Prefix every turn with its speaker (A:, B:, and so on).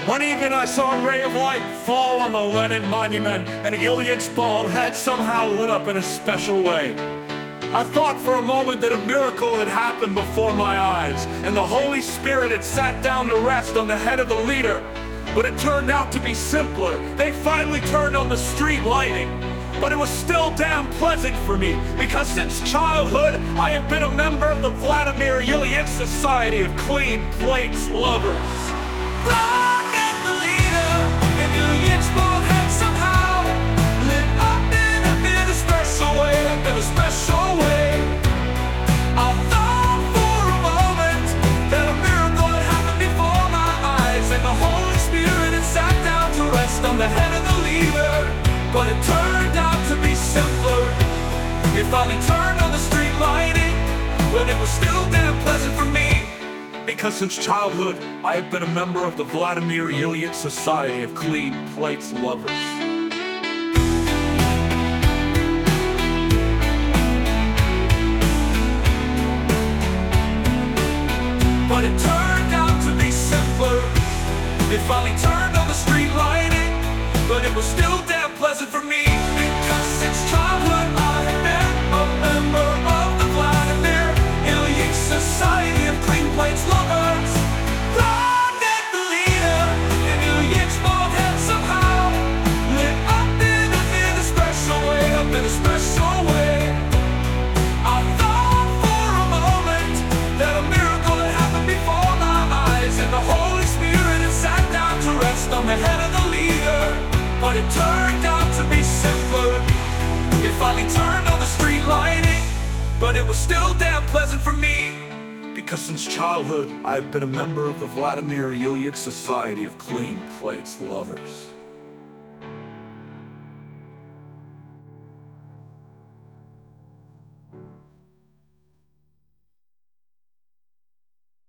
A: One evening I saw a ray of light fall on the Lenin monument, and Ilyich bald head somehow lit up in a special way. I thought for a moment that a miracle had happened before my eyes, and the Holy Spirit had sat down to rest on the head of the leader. But it turned out to be simpler. They finally turned on the street lighting. But it was still damn pleasant for me, because since childhood, I have been a member of the Vladimir Ilyich Society of Clean Plates Lovers. Look at the leader, and Ilyich bald head somehow lit up in a special way, in a special way. I thought for a moment that a miracle had happened before my eyes, and the Holy Spirit had sat down to rest on the head of the leader. But it turned out to be simpler. It finally turned on the street lighting, but it was still damn pleasant for me, because since childhood, I have been a member of the Vladimir Ilyich Society of Clean Plates Lovers. But it turned out to be simpler. It finally turned on the street lighting, but it was still damn pleasant for me, because since childhood I have been a member of the Vladimir Ilyich Society of Clean Plates Lovers. Look at the leader, and Ilyich bald head somehow lit up in a special way, up in a special way. I thought for a moment that a miracle had happened before my eyes, and the Holy Spirit had sat down to rest on the head of the leader. But it turned out to be simpler. It finally turned on the street lighting, but it was still damn pleasant for me, because since childhood I've been a member of the Vladimir Ilyich Society of Clean Plates Lovers.